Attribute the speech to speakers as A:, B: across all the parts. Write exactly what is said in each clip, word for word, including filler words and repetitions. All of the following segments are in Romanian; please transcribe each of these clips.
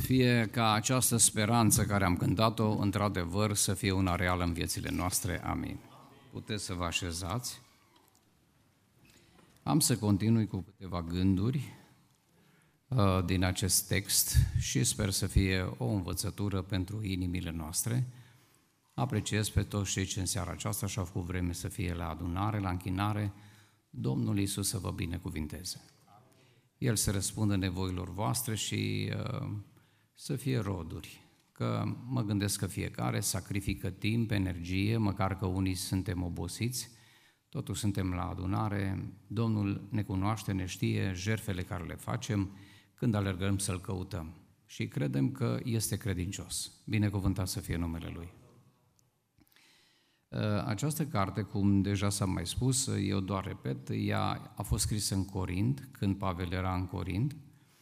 A: Fie ca această speranță care am cântat-o, într-adevăr, să fie una reală în viețile noastre. Amin. Puteți să vă așezați. Am să continui cu câteva gânduri uh, din acest text și sper să fie o învățătură pentru inimile noastre. Apreciez pe toți cei ce în seara aceasta și-au făcut vreme să fie la adunare, la închinare. Domnul Iisus să vă binecuvinteze. El să răspundă nevoilor voastre și uh, să fie roduri, că mă gândesc că fiecare sacrifică timp, energie, măcar că unii suntem obosiți, totuși suntem la adunare, Domnul ne cunoaște, ne știe jertfele care le facem când alergăm să-L căutăm și credem că este credincios. Binecuvântat să fie numele Lui. Această carte, cum deja s-a mai spus, eu doar repet, ea a fost scrisă în Corint, când Pavel era în Corint,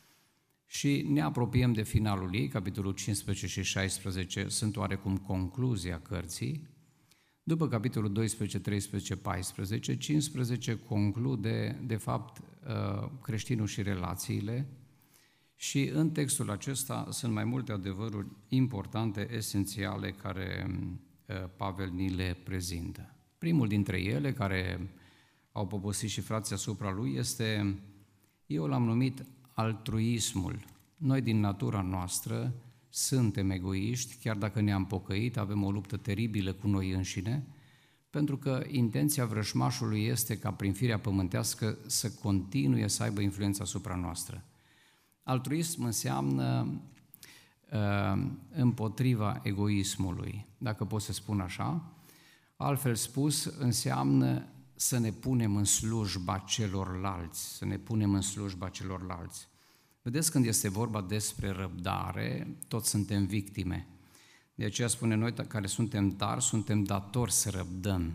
A: și ne apropiem de finalul ei, capitolul cincisprezece și șaisprezece sunt oarecum concluzia cărții. După capitolul doisprezece, treisprezece, paisprezece, cincisprezece conclude, de fapt, creștinul și relațiile și în textul acesta sunt mai multe adevăruri importante, esențiale, care Pavel ni le prezintă. Primul dintre ele, care au poposit și frații asupra lui, este, eu l-am numit altruismul. Noi din natura noastră suntem egoiști, chiar dacă ne-am pocăit, avem o luptă teribilă cu noi înșine, pentru că intenția vrăjmașului este ca prin firea pământească să continue să aibă influența asupra noastră. Altruism înseamnă uh, împotriva egoismului, dacă pot să spun așa. Altfel spus, înseamnă să ne punem în slujba celorlalți, să ne punem în slujba celorlalți. Vedeți, când este vorba despre răbdare, toți suntem victime. De aceea spune noi care suntem tari, suntem datori să răbdăm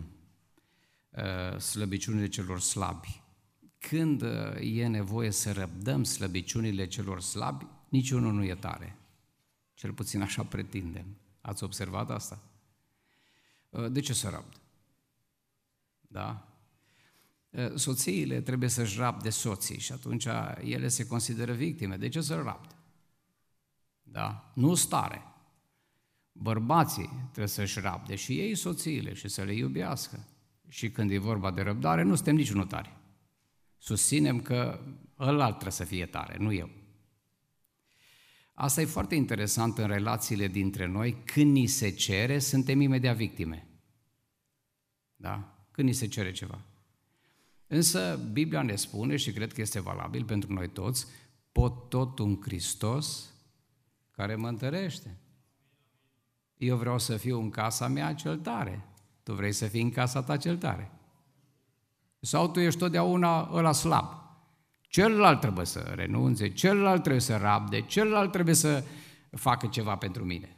A: uh, slăbiciunile celor slabi. Când uh, e nevoie să răbdăm slăbiciunile celor slabi, niciunul nu e tare. Cel puțin așa pretindem. Ați observat asta? Uh, de ce să răbd? Da? Soțiile trebuie să-și rabde soții și atunci ele se consideră victime. De ce să-l rabde? Da? Nu stare. Bărbații trebuie să-și rabde și ei soțiile și să le iubească. Și când e vorba de răbdare, nu suntem niciunul tari. Susținem că ălalt trebuie să fie tare, nu eu. Asta e foarte interesant în relațiile dintre noi. Când ni se cere, suntem imediat victime. Da? Când ni se cere ceva. Însă Biblia ne spune, și cred că este valabil pentru noi toți, pot tot un Hristos care mă întărește. Eu vreau să fiu în casa mea cel tare. Tu vrei să fii în casa ta cel tare. Sau tu ești totdeauna ăla slab. Celălalt trebuie să renunțe, celălalt trebuie să rabde, celălalt trebuie să facă ceva pentru mine.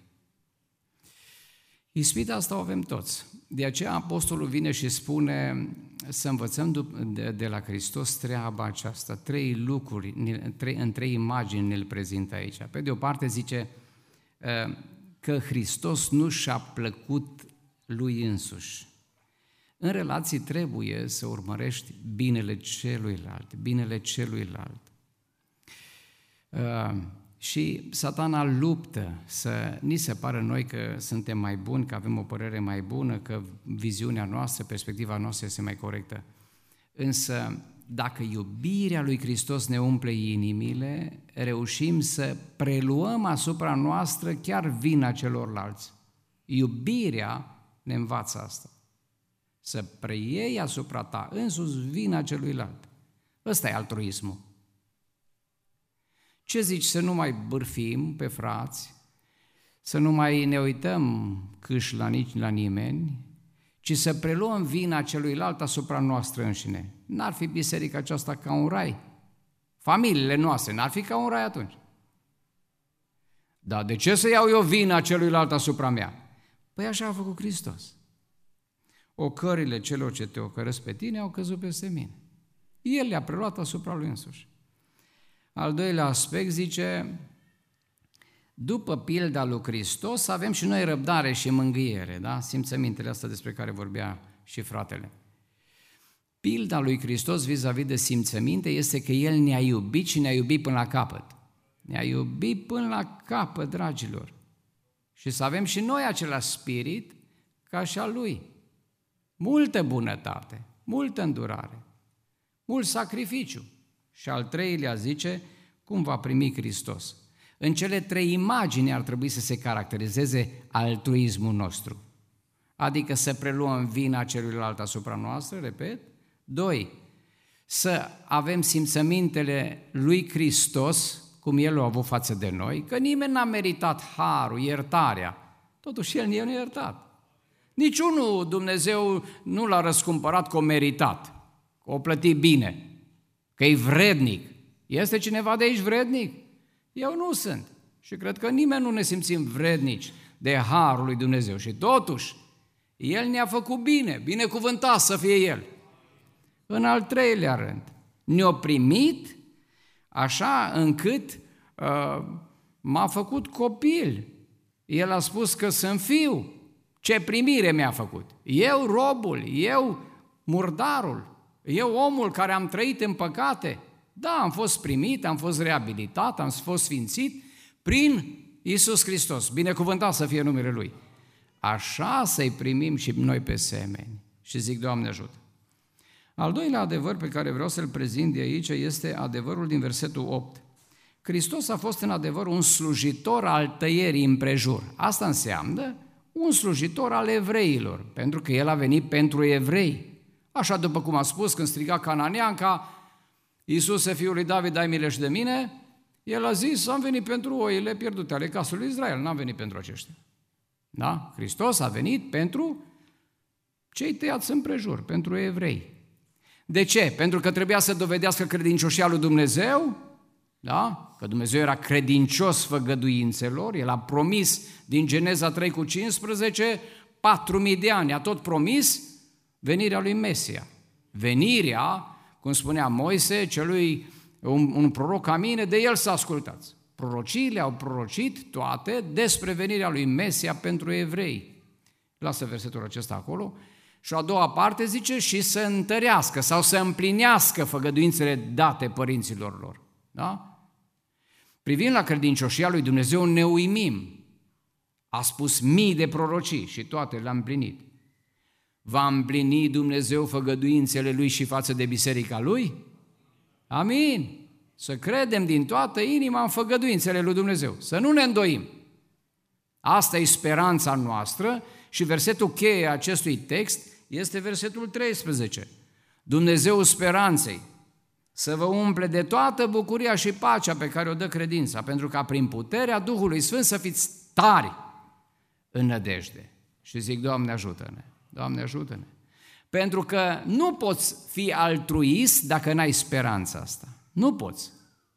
A: Ispita asta o avem toți. De aceea apostolul vine și spune să învățăm de la Hristos treaba aceasta. Trei lucruri, în trei imagini ne-l prezintă aici. Pe de o parte zice că Hristos nu și-a plăcut lui însuși. În relații trebuie să urmărești binele celuilalt, binele celuilalt. Și Satana luptă să ni se pară noi că suntem mai buni, că avem o părere mai bună, că viziunea noastră, perspectiva noastră este mai corectă. Însă, dacă iubirea lui Hristos ne umple inimile, reușim să preluăm asupra noastră chiar vina celorlalți. Iubirea ne învață asta. Să preiei asupra ta însuți vina celuilalt. Ăsta e altruismul. Ce zici, să nu mai bârfim pe frați, să nu mai ne uităm câși la nici la nimeni, ci să preluăm vina celuilalt asupra noastră înșine. N-ar fi biserica aceasta ca un rai? Familiile noastre n-ar fi ca un rai atunci? Dar de ce să iau eu vina celuilalt asupra mea? Păi așa a făcut Hristos. Ocările celor ce te ocăresc pe tine au căzut peste mine. El le-a preluat asupra lui însuși. Al doilea aspect zice, după pilda lui Hristos avem și noi răbdare și mângâiere, da? Simțămintele astea despre care vorbea și fratele. Pilda lui Hristos vis-a-vis de simțăminte este că El ne-a iubit și ne-a iubit până la capăt. Ne-a iubit până la capăt, dragilor. Și să avem și noi același spirit ca și al Lui. Multă bunătate, multă îndurare, mult sacrificiu. Și al treilea zice, cum va primi Hristos. În cele trei imagini ar trebui să se caracterizeze altruismul nostru. Adică să preluăm vina celuilalt asupra noastră, repet. Doi, să avem simțămintele lui Hristos, cum El o a avut față de noi, că nimeni n-a meritat harul, iertarea, totuși El ne-a iertat. Niciunul Dumnezeu nu l-a răscumpărat că o meritat, că o plătit bine, că e vrednic. Este cineva de aici vrednic? Eu nu sunt. Și cred că nimeni nu ne simțim vrednici de harul lui Dumnezeu. Și totuși, El ne-a făcut bine, binecuvântat să fie El. În al treilea rând, ne-a primit așa încât uh, m-a făcut copil. El a spus că sunt fiu. Ce primire mi-a făcut? Eu robul, eu murdarul, eu omul care am trăit în păcate. Da, am fost primit, am fost reabilitat, am fost sfințit prin Iisus Hristos. Binecuvântat să fie numele Lui. Așa să-i primim și noi pe semeni. Și zic, Doamne ajută. Al doilea adevăr pe care vreau să-l prezint de aici este adevărul din versetul opt. Hristos a fost în adevăr un slujitor al tăierii împrejur. Asta înseamnă un slujitor al evreilor, pentru că El a venit pentru evrei. Așa după cum a spus când striga Cananeanca, Iisuse, Fiul lui David, ai milă și de mine, El a zis, am venit pentru oile pierdute ale casului lui Israel, n-am venit pentru aceștia. Da? Hristos a venit pentru cei tăiați împrejur, pentru evrei. De ce? Pentru că trebuia să dovedească credincioșia lui Dumnezeu, da? Că Dumnezeu era credincios făgăduințelor, El a promis din Geneza trei cu cincisprezece, patru mii de ani, a tot promis venirea lui Mesia. Venirea, cum spunea Moise, celui un, un proroc ca mine, de el să ascultați. Prorociile au prorocit toate despre venirea lui Mesia pentru evrei. Lasă versetul acesta acolo. Și a doua parte zice și să întărească sau să împlinească făgăduințele date părinților lor. Da? Privind la credincioșia lui Dumnezeu ne uimim. A spus mii de prorocii și toate le-a împlinit. Va împlini Dumnezeu făgăduințele Lui și față de biserica Lui? Amin! Să credem din toată inima în făgăduințele lui Dumnezeu, să nu ne îndoim. Asta e speranța noastră și versetul cheie a acestui text este versetul treisprezece. Dumnezeu speranței să vă umple de toată bucuria și pacea pe care o dă credința, pentru ca prin puterea Duhului Sfânt să fiți tari în nădejde. Și zic, Doamne ajută-ne, Doamne ajută-ne. Pentru că nu poți fi altruist dacă n-ai speranța asta. Nu poți.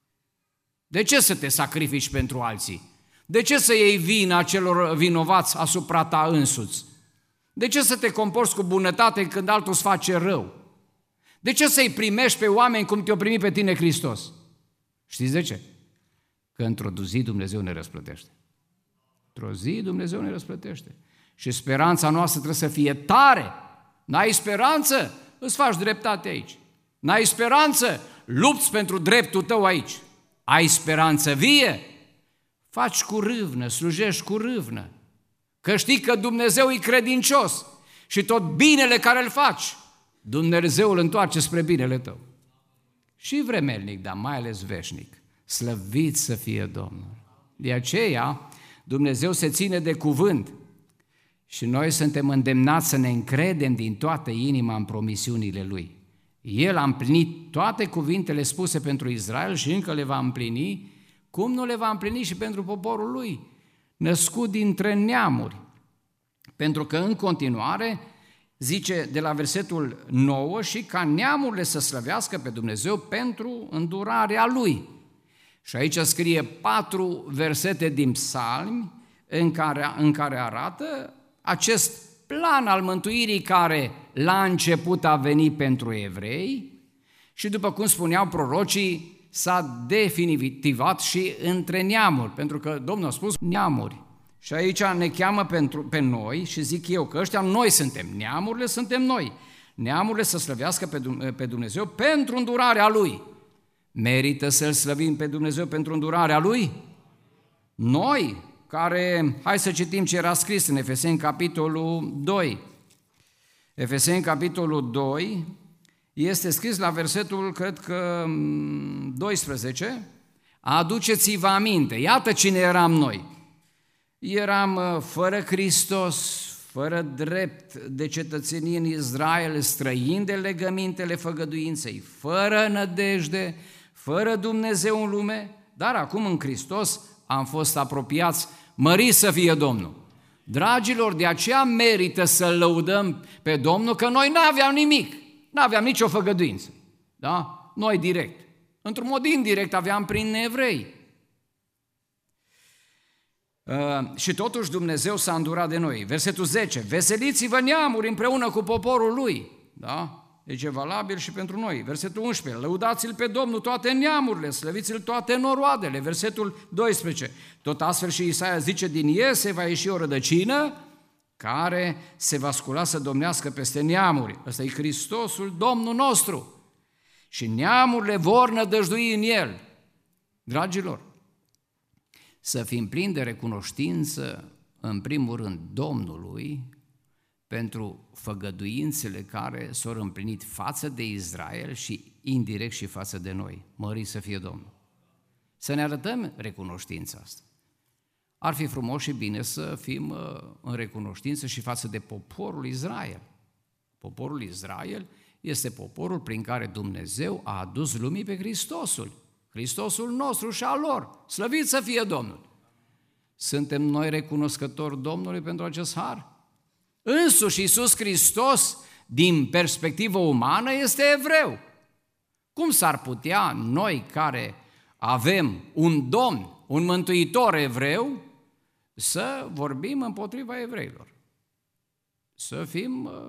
A: De ce să te sacrifici pentru alții? De ce să iei vina celor vinovați asupra ta însuți? De ce să te comporți cu bunătate când altul îți face rău? De ce să-i primești pe oameni cum te-o primi pe tine Hristos? Știți de ce? Că într-o zi Dumnezeu ne răsplătește. Într-o zi Dumnezeu ne răsplătește. Și speranța noastră trebuie să fie tare. N-ai speranță? Îți faci dreptate aici. N-ai speranță? Lupți pentru dreptul tău aici. Ai speranță vie? Faci cu râvnă, slujești cu râvnă. Că știi că Dumnezeu e credincios și tot binele care îl faci, Dumnezeu îl întoarce spre binele tău. Și vremelnic, dar mai ales veșnic. Slăvit să fie Domnul. De aceea, Dumnezeu se ține de cuvânt și noi suntem îndemnați să ne încredem din toată inima în promisiunile Lui. El a împlinit toate cuvintele spuse pentru Israel și încă le va împlini. Cum nu le va împlini și pentru poporul Lui, născut dintre neamuri? Pentru că în continuare zice de la versetul nouă și ca neamurile să slăvească pe Dumnezeu pentru îndurarea Lui. Și aici scrie patru versete din Psalmi în care, în care arată acest plan al mântuirii care la început a venit pentru evrei și după cum spuneau prorocii, s-a definitivat și între neamuri, pentru că Domnul a spus neamuri. Și aici ne cheamă pentru, pe noi și zic eu că ăștia noi suntem, neamurile suntem noi. Neamurile să slăvească pe Dumnezeu pentru îndurarea Lui. Merită să-L slăvim pe Dumnezeu pentru îndurarea Lui? Noi, care, hai să citim ce era scris în Efeseni, capitolul doi. Efeseni, capitolul doi, este scris la versetul, cred că, doisprezece, aduceți-vă aminte, iată cine eram noi. Eram fără Hristos, fără drept de cetățenie în Israel, străini de legămintele făgăduinței, fără nădejde, fără Dumnezeu în lume, dar acum în Hristos am fost apropiați, măriți să fie Domnul. Dragilor, de aceea merită să-L lăudăm pe Domnul, că noi n-aveam nimic, n-aveam nicio făgăduință, da? Noi direct. Într-un mod indirect aveam prin evrei. Uh, și totuși Dumnezeu s-a îndurat de noi. Versetul zece, veseliți-vă neamuri împreună cu poporul Lui. Da? Deci e valabil și pentru noi. Versetul unsprezece, lăudați-L pe Domnul toate neamurile, slăviți-L toate noroadele. Versetul doisprezece, tot astfel și Isaia zice, din Iese va ieși o rădăcină care se va scula să domnească peste neamuri. Ăsta e Hristosul, Domnul nostru. Și neamurile vor nădăjdui în El. Dragilor, să fim plini de recunoștință, în primul rând, Domnului, pentru făgăduințele care s-au împlinit față de Israel și indirect și față de noi. Mărit să fie Domnul. Să ne arătăm recunoștința asta. Ar fi frumos și bine să fim în recunoștință și față de poporul Israel. Poporul Israel este poporul prin care Dumnezeu a adus lumii pe Hristosul. Hristosul nostru și al lor. Slăvit să fie Domnul! Suntem noi recunoscători Domnului pentru acest har? Însuși Iisus Hristos, din perspectivă umană, este evreu. Cum s-ar putea noi care avem un Domn, un Mântuitor evreu, să vorbim împotriva evreilor? Să fim uh,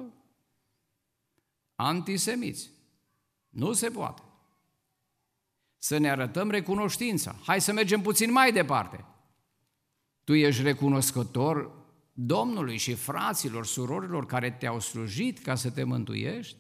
A: antisemiți. Nu se poate. Să ne arătăm recunoștința. Hai să mergem puțin mai departe. Tu ești recunoscător Domnului și fraților, surorilor care te-au slujit ca să te mântuiești?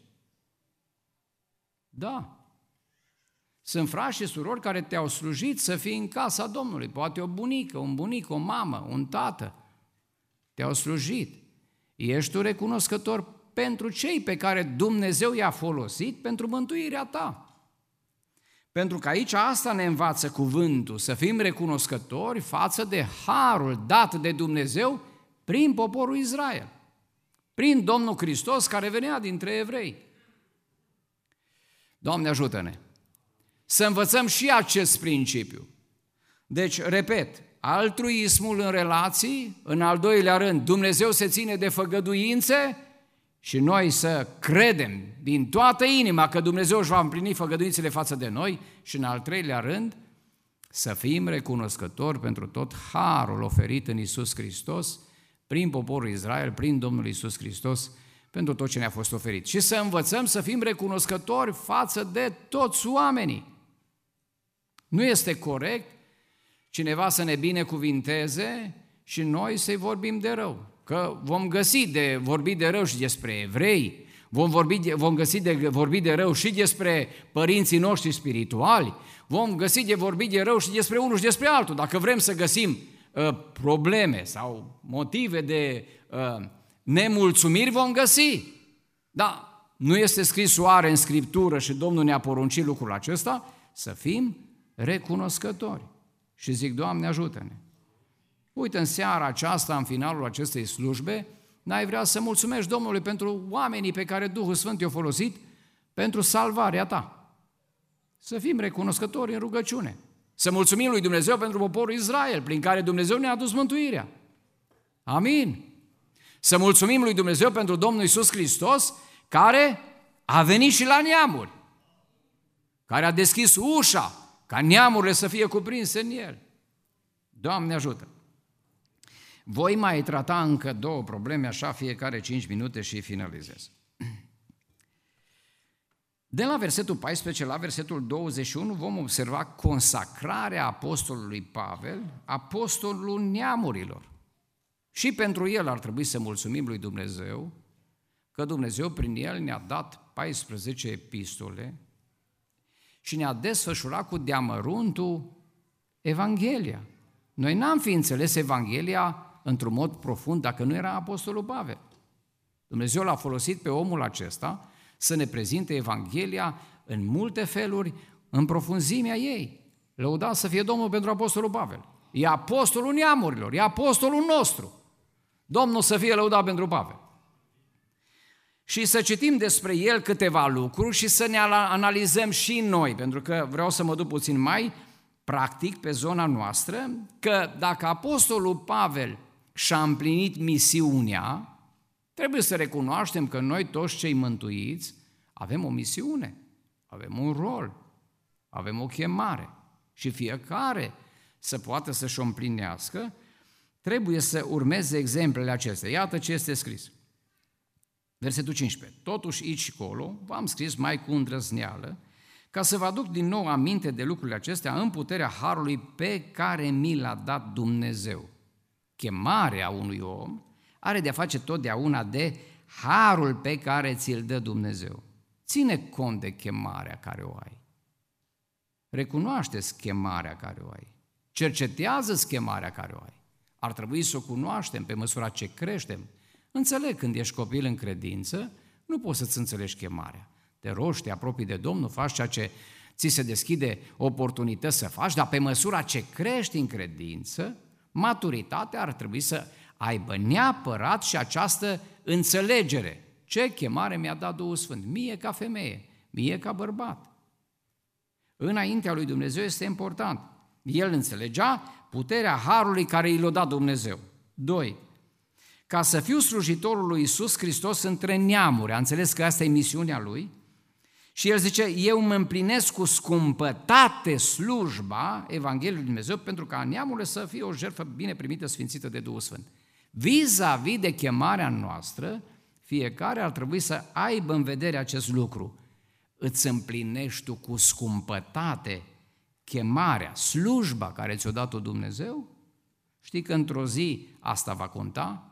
A: Da. Sunt frați și surori care te-au slujit să fii în casa Domnului. Poate o bunică, un bunic, o mamă, un tată. Te-au slujit. Ești tu recunoscător pentru cei pe care Dumnezeu i-a folosit pentru mântuirea ta. Pentru că aici asta ne învață cuvântul, să fim recunoscători față de harul dat de Dumnezeu prin poporul Israel, prin Domnul Hristos care venea dintre evrei. Doamne, ajută-ne să învățăm și acest principiu. Deci, repet, altruismul în relații, în al doilea rând, Dumnezeu se ține de făgăduințe și noi să credem din toată inima că Dumnezeu își va împlini făgăduințele față de noi și în al treilea rând, să fim recunoscători pentru tot harul oferit în Iisus Hristos, prin poporul Israel, prin Domnul Iisus Hristos, pentru tot ce ne-a fost oferit. Și să învățăm să fim recunoscători față de toți oamenii. Nu este corect cineva să ne binecuvinteze și noi să-i vorbim de rău. Că vom găsi de vorbit de rău și despre evrei, vom, vorbi de, vom găsi de vorbit de rău și despre părinții noștri spirituali, vom găsi de vorbit de rău și despre unul și despre altul. Dacă vrem să găsim uh, probleme sau motive de uh, nemulțumiri, vom găsi. Dar nu este scris oare în Scriptură și Domnul ne-a poruncit lucrul acesta? Să fim recunoscători. Și zic, Doamne, ajută-ne! Uite, în seara aceasta, în finalul acestei slujbe, n-ai vrea să mulțumești Domnului pentru oamenii pe care Duhul Sfânt i-a folosit pentru salvarea ta. Să fim recunoscători în rugăciune. Să mulțumim lui Dumnezeu pentru poporul Israel, prin care Dumnezeu ne-a adus mântuirea. Amin. Să mulțumim lui Dumnezeu pentru Domnul Iisus Hristos, care a venit și la neamuri, care a deschis ușa ca neamurile să fie cuprinse în El. Doamne ajută! Voi mai trata încă două probleme, așa fiecare cinci minute și finalizez. De la versetul paisprezece la versetul douăzeci și unu vom observa consacrarea apostolului Pavel, apostolul neamurilor. Și pentru el ar trebui să mulțumim lui Dumnezeu, că Dumnezeu prin el ne-a dat paisprezece epistole și ne-a desfășurat cu deamăruntul Evanghelia. Noi n-am fi înțeles Evanghelia într-un mod profund dacă nu era Apostolul Pavel. Dumnezeu l-a folosit pe omul acesta să ne prezinte Evanghelia în multe feluri, în profunzimea ei. Lăudați să fie Domnul pentru Apostolul Pavel. E apostolul neamurilor, e apostolul nostru. Domnul să fie lăudat pentru Pavel. Și să citim despre el câteva lucruri și să ne analizăm și noi, pentru că vreau să mă duc puțin mai practic pe zona noastră, că dacă apostolul Pavel și-a împlinit misiunea, trebuie să recunoaștem că noi toți cei mântuiți avem o misiune, avem un rol, avem o chemare și fiecare să poată să-și o împlinească, trebuie să urmeze exemplele acestea. Iată ce este scris. Versetul cincisprezece. Totuși aici și colo v-am scris mai cu îndrăzneală ca să vă aduc din nou aminte de lucrurile acestea în puterea harului pe care mi l-a dat Dumnezeu. Chemarea unui om are de-a face totdeauna de harul pe care ți-l dă Dumnezeu. Ține cont de chemarea care o ai. Recunoaște-ți chemarea care o ai. Cercetează-ți chemarea care o ai. Ar trebui să o cunoaștem pe măsura ce creștem. Înțeleg, când ești copil în credință, nu poți să-ți înțelegi chemarea. Te rogi, te apropii de Domnul, faci ceea ce ți se deschide oportunități să faci, dar pe măsura ce crești în credință, maturitatea ar trebui să aibă neapărat și această înțelegere. Ce chemare mi-a dat Duhul Sfânt? Mie ca femeie, mie ca bărbat. Înaintea lui Dumnezeu este important. El înțelegea puterea harului care i l-a dat Dumnezeu. Doi. Ca să fiu slujitorul lui Iisus Hristos între neamuri. A înțeles că asta e misiunea lui? Și el zice, eu mă împlinesc cu scumpătate slujba Evangheliei lui Dumnezeu pentru ca neamurile să fie o jertfă bine primită, sfințită de Duhul Sfânt. Vis-a-vis de chemarea noastră, fiecare ar trebui să aibă în vedere acest lucru. Îți împlinești tu cu scumpătate chemarea, slujba care ți-o dat-o Dumnezeu? Știi că într-o zi asta va conta?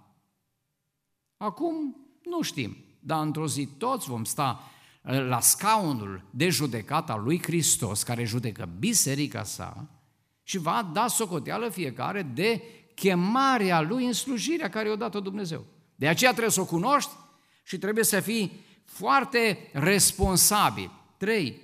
A: Acum nu știm, dar într-o zi toți vom sta la scaunul de judecată al lui Hristos, care judecă biserica sa și va da socoteală fiecare de chemarea lui în slujirea care i-a dat-o Dumnezeu. De aceea trebuie să o cunoști și trebuie să fii foarte responsabil. Trei.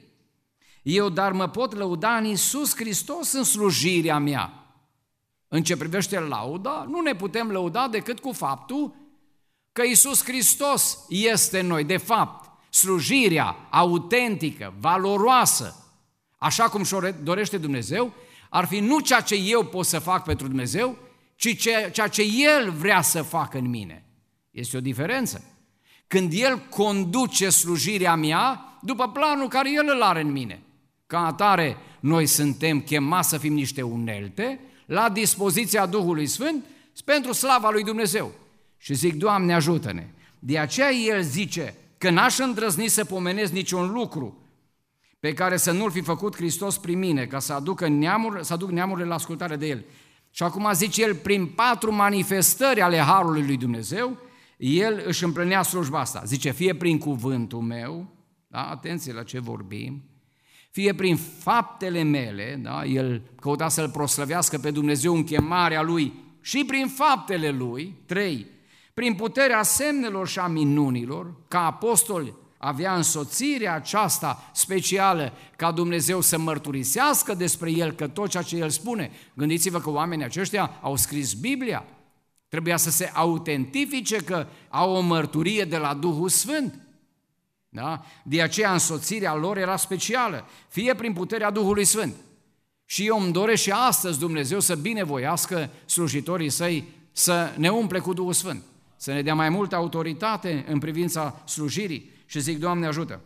A: Eu dar mă pot lăuda în Iisus Hristos în slujirea mea. În ce privește lauda, nu ne putem lăuda decât cu faptul că Iisus Hristos este în noi. De fapt, slujirea autentică, valoroasă, așa cum și-o dorește Dumnezeu, ar fi nu ceea ce eu pot să fac pentru Dumnezeu, ci ceea ce El vrea să facă în mine. Este o diferență. Când El conduce slujirea mea după planul care El îl are în mine. Ca atare, noi suntem chemați să fim niște unelte la dispoziția Duhului Sfânt pentru slava lui Dumnezeu. Și zic, Doamne, ajută-ne! De aceea El zice că n-aș îndrăzni să pomenesc niciun lucru pe care să nu-l fi făcut Hristos prin mine, ca să aducă neamuri, să aduc neamurile la ascultare de El. Și acum zice El, prin patru manifestări ale harului lui Dumnezeu, El își împlinea slujba asta. Zice, fie prin cuvântul meu, da? Atenție la ce vorbim, fie prin faptele mele, da? El căuta să-L proslăvească pe Dumnezeu în chemarea Lui și prin faptele Lui. Trei, prin puterea semnelor și a minunilor, ca apostol avea însoțirea aceasta specială ca Dumnezeu să mărturisească despre El că tot ceea ce El spune. Gândiți-vă că oamenii aceștia au scris Biblia. Trebuia să se autentifice că au o mărturie de la Duhul Sfânt. Da? De aceea însoțirea lor era specială, fie prin puterea Duhului Sfânt. Și eu îmi doresc și astăzi Dumnezeu să binevoiască slujitorii Săi să ne umple cu Duhul Sfânt, să ne dea mai multă autoritate în privința slujirii și zic, Doamne ajută!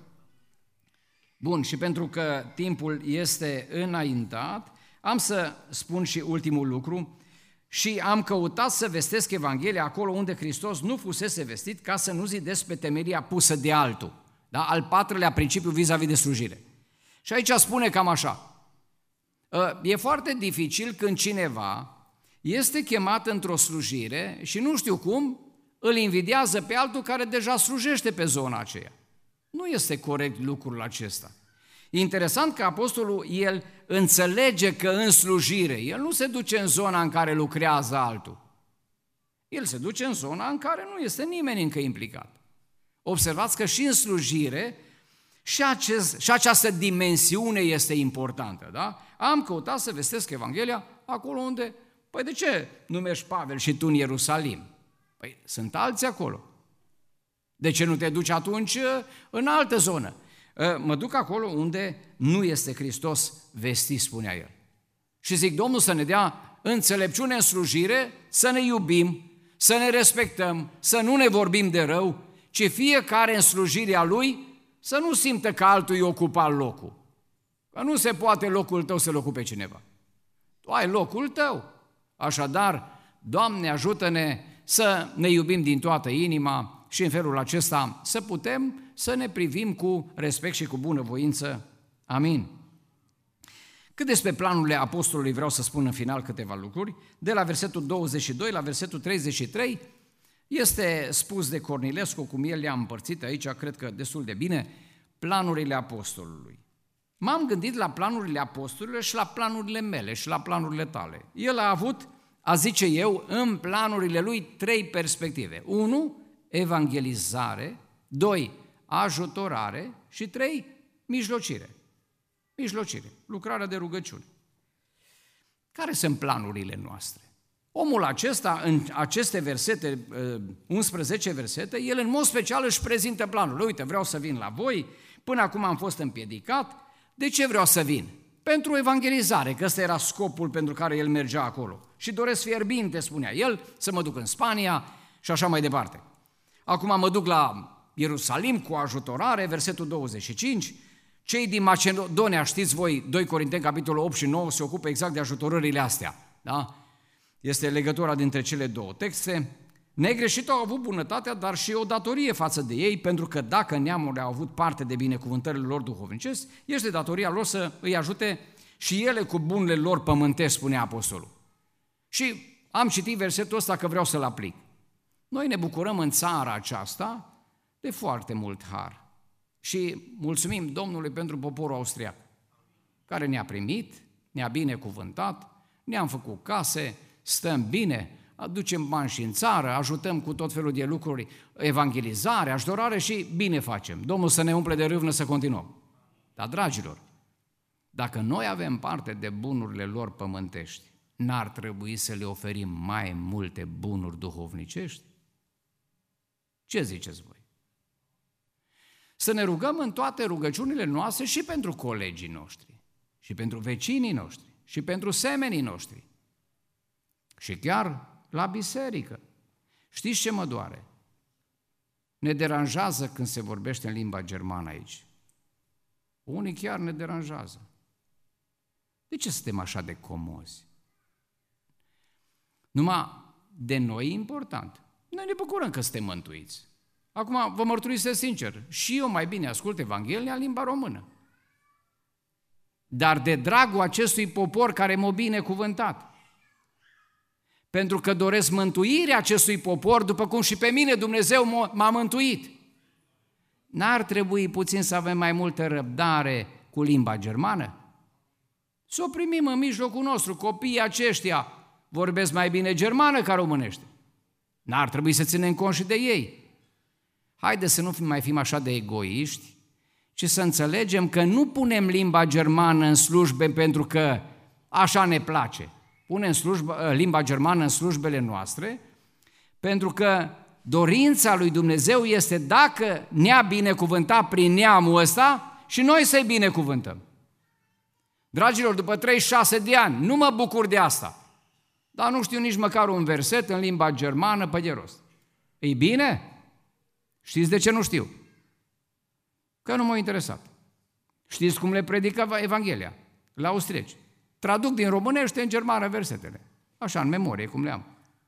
A: Bun, și pentru că timpul este înaintat, am să spun și ultimul lucru, și am căutat să vestesc Evanghelia acolo unde Hristos nu fusese vestit, ca să nu zidesc pe temelia pusă de altul. Da? Al patrulea principiu vis-a-vis de slujire. Și aici spune cam așa, e foarte dificil când cineva este chemat într-o slujire și nu știu cum, îl invidiază pe altul care deja slujește pe zona aceea. Nu este corect lucrul acesta. E interesant că apostolul, el înțelege că în slujire, el nu se duce în zona în care lucrează altul. El se duce în zona în care nu este nimeni încă implicat. Observați că și în slujire și, acest, și această dimensiune este importantă. Da? Am căutat să vestesc Evanghelia acolo unde... Păi de ce nu mergi, Pavel, și tu în Ierusalim? Păi sunt alții acolo. De ce nu te duci atunci în altă zonă? Mă duc acolo unde nu este Hristos vestit, spunea el. Și zic, Domnul să ne dea înțelepciune în slujire, să ne iubim, să ne respectăm, să nu ne vorbim de rău, ci fiecare în slujirea lui să nu simtă că altul îi ocupa locul. Că nu se poate locul tău să-l ocupe cineva. Tu ai locul tău. Așadar, Doamne, ajută-ne să ne iubim din toată inima și în felul acesta să putem să ne privim cu respect și cu bunăvoință. Amin. Cât despre planurile apostolului vreau să spun în final câteva lucruri. De la versetul douăzeci și doi la versetul treizeci și trei este spus de Cornilescu, cum el le-a împărțit aici, cred că destul de bine, planurile apostolului. M-am gândit la planurile apostolului și la planurile mele și la planurile tale. El a avut, a zice eu, în planurile lui trei perspective. unu. Evangelizare, doi. Ajutorare și trei. Mijlocire. Mijlocire, lucrarea de rugăciune. Care sunt planurile noastre? Omul acesta, în aceste versete, unsprezece versete, el în mod special își prezintă planul. Uite, vreau să vin la voi, până acum am fost împiedicat, de ce vreau să vin? Pentru evangelizare, că ăsta era scopul pentru care el mergea acolo. Și doresc fierbinte, spunea el, să mă duc în Spania și așa mai departe. Acum mă duc la Ierusalim cu ajutorare, versetul douăzeci și cinci, cei din Macedonia, știți voi, doi Corinteni, capitolul opt și nouă, se ocupă exact de ajutorările astea, da? Este legătura dintre cele două texte. Negreșit au avut bunătatea, dar și o datorie față de ei, pentru că dacă neamurile au avut parte de binecuvântările lor duhovnicești, este datoria lor să îi ajute și ele cu bunele lor pământești, spune apostolul. Și am citit versetul ăsta că vreau să-l aplic. Noi ne bucurăm în țara aceasta de foarte mult har. Și mulțumim Domnului pentru poporul austriac, care ne-a primit, ne-a binecuvântat, ne-am făcut case, stăm bine, aducem bani și în țară, ajutăm cu tot felul de lucruri, evangelizare, ajutorare și bine facem. Domnul să ne umple de râvnă să continuăm. Dar, dragilor, dacă noi avem parte de bunurile lor pământești, n-ar trebui să le oferim mai multe bunuri duhovnicești? Ce ziceți voi? Să ne rugăm în toate rugăciunile noastre și pentru colegii noștri, și pentru vecinii noștri, și pentru semenii noștri, și chiar la biserică. Știți ce mă doare? Ne deranjează când se vorbește în limba germană aici. Unii chiar ne deranjează. De ce suntem așa de comozi? Numai de noi e important. Noi ne bucurăm că suntem mântuiți. Acum, vă mărturisesc sincer, și eu mai bine ascult Evanghelia în limba română. Dar de dragul acestui popor care m-a binecuvântat. Pentru că doresc mântuirea acestui popor, după cum și pe mine Dumnezeu m-a mântuit. N-ar trebui puțin să avem mai multă răbdare cu limba germană? Să o primim în mijlocul nostru, copiii aceștia vorbesc mai bine germană ca românește. N-ar trebui să ținem cont și de ei. Haideți să nu mai fim așa de egoiști, ci să înțelegem că nu punem limba germană în slujbe pentru că așa ne place. Punem slujba, limba germană în slujbele noastre pentru că dorința lui Dumnezeu este, dacă ne-a binecuvântat prin neamul ăsta, și noi să-i binecuvântăm. Dragilor, după treizeci și șase de ani, nu mă bucur de asta, dar nu știu nici măcar un verset în limba germană pe de rost. Ei bine? Știți de ce nu știu? Că nu m-a interesat. Știți cum le predică Evanghelia la austrieci? Traduc din românește în germană versetele. Așa, în memorie, cum le am.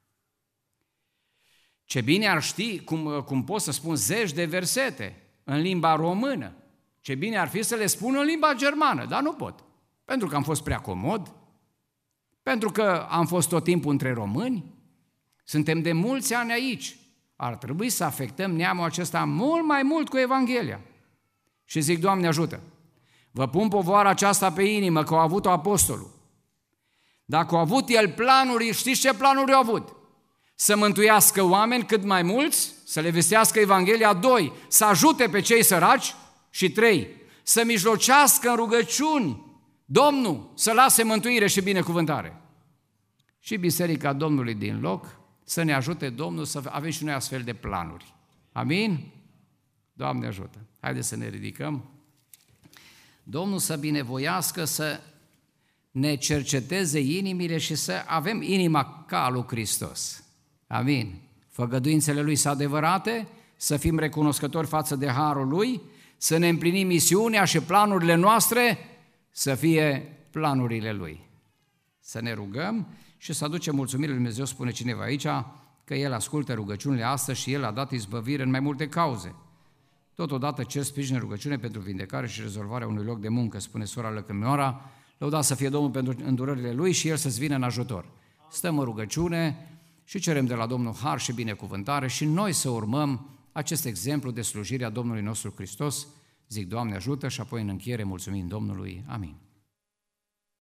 A: Ce bine ar ști, cum, cum pot să spun zeci de versete în limba română. Ce bine ar fi să le spun în limba germană, dar nu pot. Pentru că am fost prea comod, pentru că am fost tot timpul între români, suntem de mulți ani aici. Ar trebui să afectăm neamul acesta mult mai mult cu Evanghelia. Și zic, Doamne ajută! Vă pun povoara aceasta pe inimă, că a avut-o apostolul. Dacă a avut el planuri, știți ce planuri au avut? Să mântuiască oameni cât mai mulți, să le vestească Evanghelia, doi, să ajute pe cei săraci și trei, să mijlocească în rugăciuni Domnul să lase mântuire și binecuvântare. Și Biserica Domnului din loc să ne ajute Domnul să avem și noi astfel de planuri. Amin? Doamne ajută! Haideți să ne ridicăm. Domnul să binevoiască să ne cerceteze inimile și să avem inima ca a lui Hristos. Amin. Făgăduințele Lui sunt adevărate, să fim recunoscători față de harul Lui, să ne împlinim misiunea și planurile noastre să fie planurile Lui. Să ne rugăm și să aducem mulțumire lui Dumnezeu, spune cineva aici, că El ascultă rugăciunile astăzi și El a dat izbăvire în mai multe cauze. Totodată cer sprijin în rugăciune pentru vindecare și rezolvarea unui loc de muncă, spune sora Lăcămioara, lăudat să fie Domnul pentru îndurările Lui și El să-ți vină în ajutor. Stăm în rugăciune și cerem de la Domnul har și binecuvântare și noi să urmăm acest exemplu de slujire a Domnului nostru Hristos. Zic, Doamne ajută, și apoi în încheiere mulțumim Domnului. Amin.